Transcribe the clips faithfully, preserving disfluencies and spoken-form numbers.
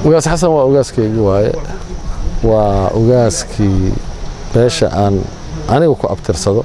ugaas xasan waa ugaaskaygi waaye waa ugaaskii beesha aan anigu ku abtirsado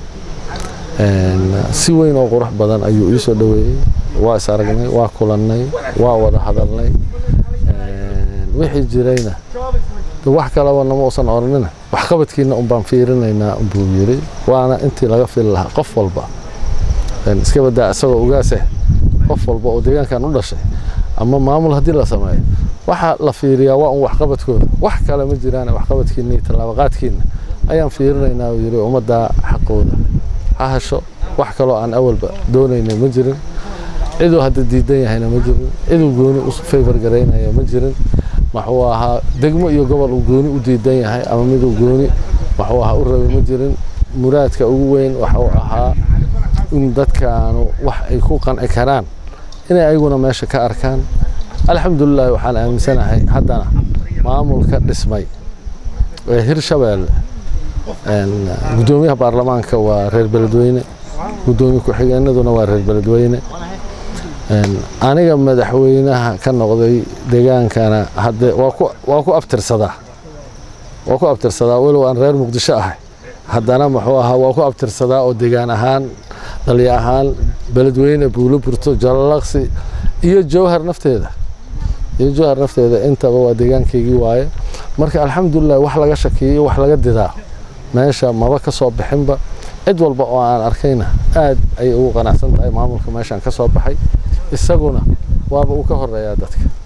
si weyn oo qurux badan ayuu ii soo dhaweeyay waa is aragnay waa kulannay waa wada hadalnay wixii jirayna wax kale oo nama uusan oranina wax qabadkiina un baan fiirinaynaa buu yiri waana intii laga fil lahaa qof walba iska badaa asagoo ugaas ah qof walba oo deegaankan u dhashay ama maamul hadii la sameeyo waxa la fiiriyaa waa un wax qabadkooda wax kale ma jiraan wax qabadkiina iyo talaabaqaadkiina ayaan fiirinaynaa yiri umada xaqooda ha hasho wax kale aan awalba doonaynay ma jirin cidoo hadda diidan yahayna ma jirin cidoo gooni u favor gareynaya ma jirin maxuu ahaa degmo iyo gobol uu gooni u diidan yahay ama mid uu gooni maxuu ahaa u rabay ma jirin muraadka ugu weyn waxa uu ahaa in dadkaanu wax ay ku qanci karaan inay ayaguna meesha ka arkaan alxamdulillah waxaan aaminsanahay haddana maamulka dhismay ee Hirshabelle een gudoomiyaha baarlamaanka waa reer beledweyne gudoomiye ku xigeenaduna waa reer beledweyne een aniga madaxweynaha ka noqday deegaankana hadda waa ku waa ku abtirsadaa waa ku abtirsadaa walow aan reer Muqdisho ahay haddana maxuu ahaa waa ku abtirsadaa oo deegaan ahaan dhaliya ahaan beledweyne Buuloburto Jallaqsi iyo Jowhar nafteeda iyo Jowhar nafteeda intaba waa deegaankaygii waaye marka alxamdulillah wax laga shakiyo wax laga didaa meesha maba ka soo bixinba cid walba oo aan arkayna aad ay ugu qanacsan tahay maamulka meeshan ka soo baxay isaguna waaba uu ka horeeyaa dadka